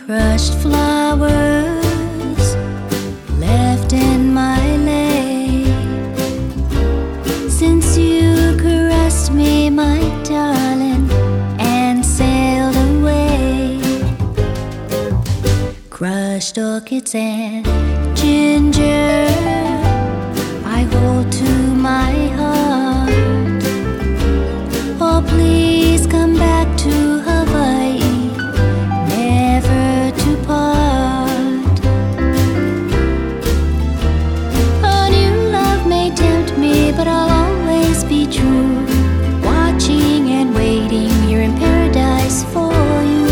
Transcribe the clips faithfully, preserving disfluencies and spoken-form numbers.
crushed flowers left in my lane. Since you caressed me, my darling, and sailed away, crushed orchids and ginger I hold to my heart. Oh, please come back to Hawaii, never to part. A new love may tempt me, but I'll always be true, watching and waiting here in paradise for you.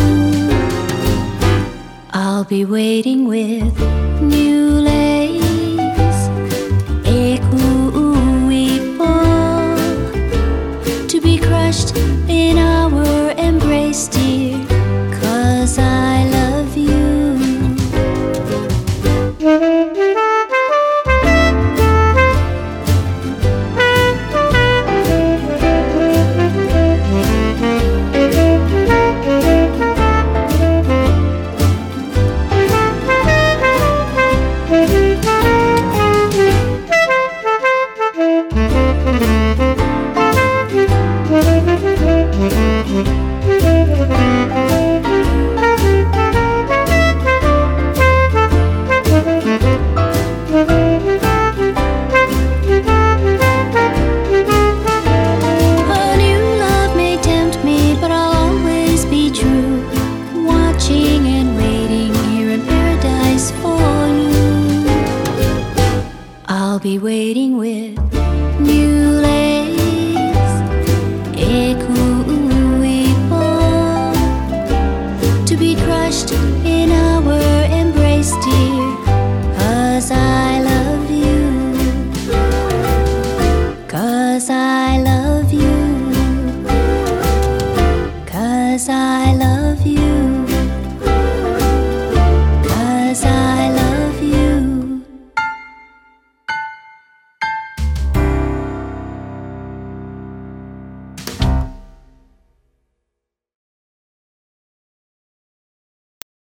I'll be waiting with new lace, ekuuipo, to be crushed in our embrace, dear, 'cause I love you. I'll be waiting with new lace, ekuuipo, to be crushed in our embrace, dear, 'cause I love you, 'cause I love you, 'cause I